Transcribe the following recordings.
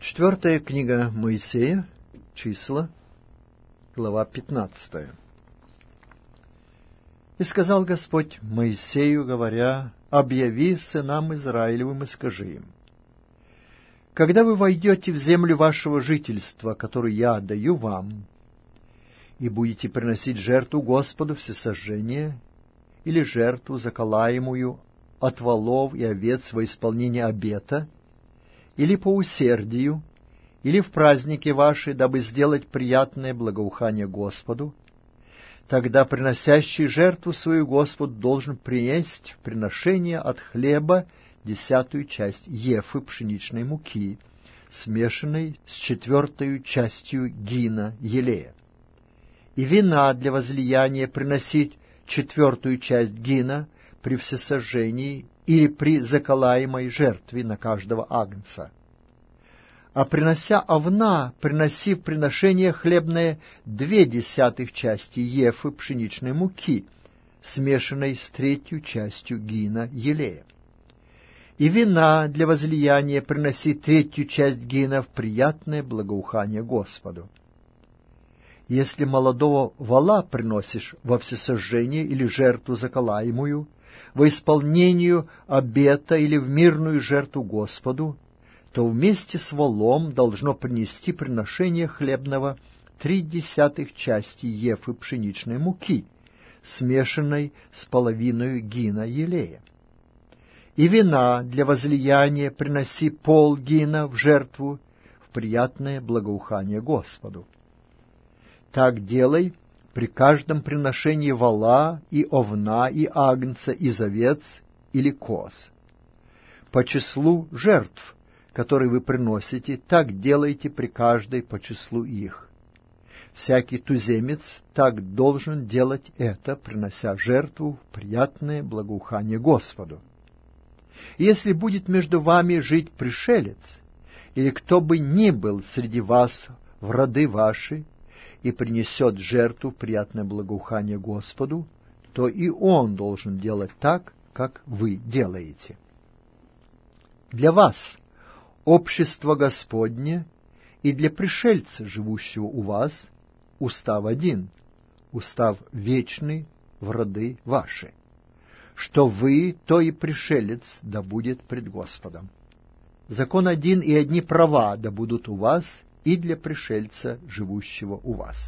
Четвертая книга Моисея, числа, глава 15. «И сказал Господь Моисею, говоря: объяви сынам Израилевым и скажи им: когда вы войдете в землю вашего жительства, которую я даю вам, и будете приносить жертву Господу всесожжение или жертву заколаемую от волов и овец во исполнение обета, или по усердию, или в праздники ваши, дабы сделать приятное благоухание Господу, тогда приносящий жертву свою Господу должен принести в приношение от хлеба 10 часть ефы пшеничной муки, смешанной с 4 частью гина елея, и вина для возлияния приносить 4 часть гина при всесожжении или при заколаемой жертве на каждого агнца. А принося овна, приноси в приношение хлебное 2/10 части ефы пшеничной муки, смешанной с 3 частью гина елея. И вина для возлияния приноси 3 часть гина в приятное благоухание Господу. Если молодого вола приносишь во всесожжение или жертву заколаемую, во исполнению обета или в мирную жертву Господу, то вместе с волом должно принести приношение хлебного 3/10 части ефы пшеничной муки, смешанной с половиной гина елея. И вина для возлияния приноси полгина в жертву в приятное благоухание Господу. Так делай при каждом приношении вола и овна и агнца из овец или коз. По числу жертв, которые вы приносите, так делайте при каждой по числу их. Всякий туземец так должен делать это, принося жертву в приятное благоухание Господу. И если будет между вами жить пришелец, или кто бы ни был среди вас в роды ваши, и принесет жертву в приятное благоухание Господу, то и он должен делать так, как вы делаете. Для вас общество Господне, и для пришельца, живущего у вас, устав один, устав вечный в роды ваши. Что вы, то и пришелец да будет пред Господом. Закон один и одни права да будут у вас и для пришельца, живущего у вас.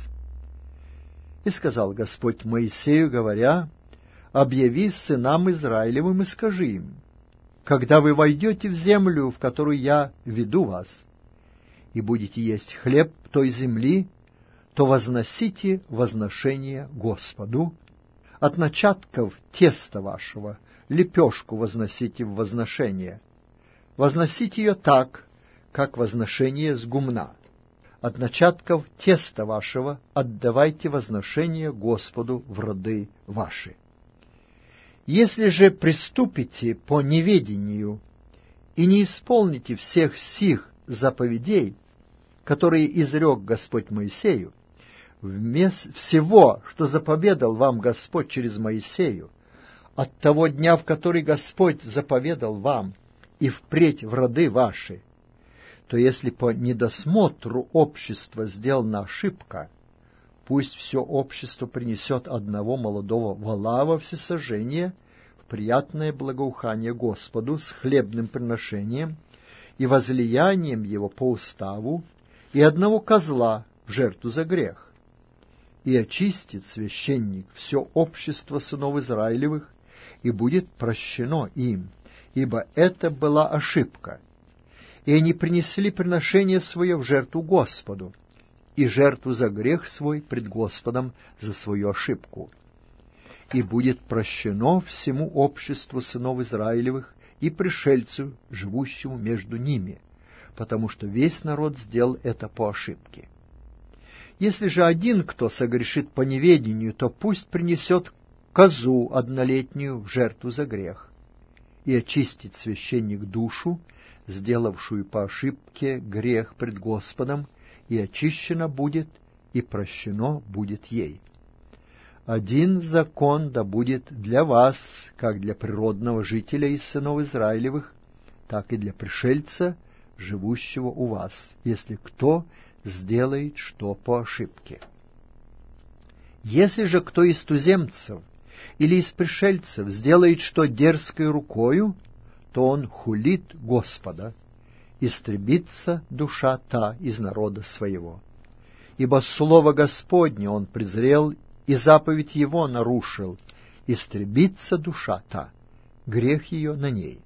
И сказал Господь Моисею, говоря: объяви сынам Израилевым и скажи им: когда вы войдете в землю, в которую я веду вас, и будете есть хлеб той земли, то возносите возношение Господу. От начатков теста вашего лепешку возносите в возношение. Возносите ее так, как возношение с гумна. От начатков теста вашего отдавайте возношение Господу в роды ваши. Если же приступите по неведению и не исполните всех сих заповедей, которые изрек Господь Моисею, вместо всего, что заповедал вам Господь через Моисею, от того дня, в который Господь заповедал вам, и впредь в роды ваши, то если по недосмотру общества сделана ошибка, пусть все общество принесет одного молодого вола во всесожжение в приятное благоухание Господу с хлебным приношением и возлиянием его по уставу, и одного козла в жертву за грех. И очистит священник все общество сынов Израилевых, и будет прощено им, ибо это была ошибка. И они принесли приношение свое в жертву Господу, и жертву за грех свой пред Господом за свою ошибку. И будет прощено всему обществу сынов Израилевых и пришельцу, живущему между ними, потому что весь народ сделал это по ошибке. Если же один кто согрешит по неведению, то пусть принесет козу однолетнюю в жертву за грех, и очистит священник душу, сделавшую по ошибке грех пред Господом, и очищена будет, и прощено будет ей. Один закон да будет для вас, как для природного жителя из сынов Израилевых, так и для пришельца, живущего у вас, если кто сделает что по ошибке. Если же кто из туземцев или из пришельцев сделает что дерзкой рукою, то он хулит Господа, истребится душа та из народа своего. Ибо слово Господне он презрел, и заповедь его нарушил, истребится душа та, грех ее на ней.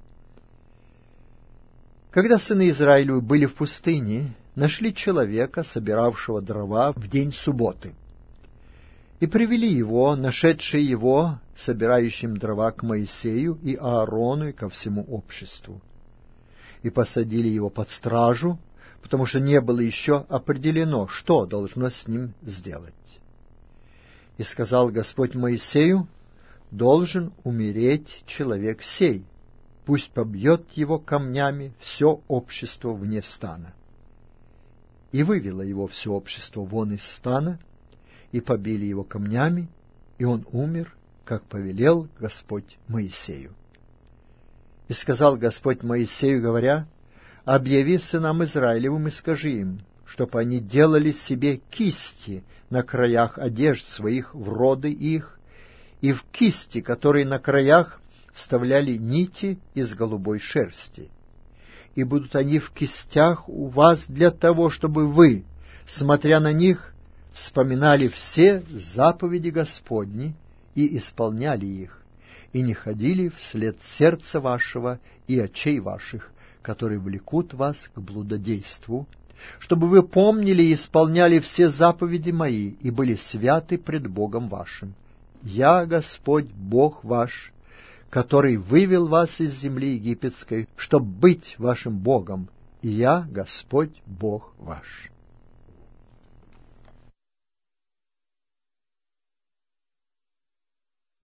Когда сыны Израилевы были в пустыне, нашли человека, собиравшего дрова в день субботы, и привели его, нашедшие его, собирающим дрова, к Моисею и Аарону и ко всему обществу. И посадили его под стражу, потому что не было еще определено, что должно с ним сделать. И сказал Господь Моисею: должен умереть человек сей, пусть побьет его камнями все общество вне стана. И вывело его все общество вон из стана, и побили его камнями, и он умер, как повелел Господь Моисею. И сказал Господь Моисею, говоря: объяви сынам Израилевым и скажи им, чтоб они делали себе кисти на краях одежд своих в роды их, и в кисти, которые на краях, вставляли нити из голубой шерсти. И будут они в кистях у вас для того, чтобы вы, смотря на них, вспоминали все заповеди Господни и исполняли их, и не ходили вслед сердца вашего и очей ваших, которые влекут вас к блудодейству, чтобы вы помнили и исполняли все заповеди мои и были святы пред Богом вашим. Я Господь Бог ваш, который вывел вас из земли египетской, чтоб быть вашим Богом, и я Господь Бог ваш».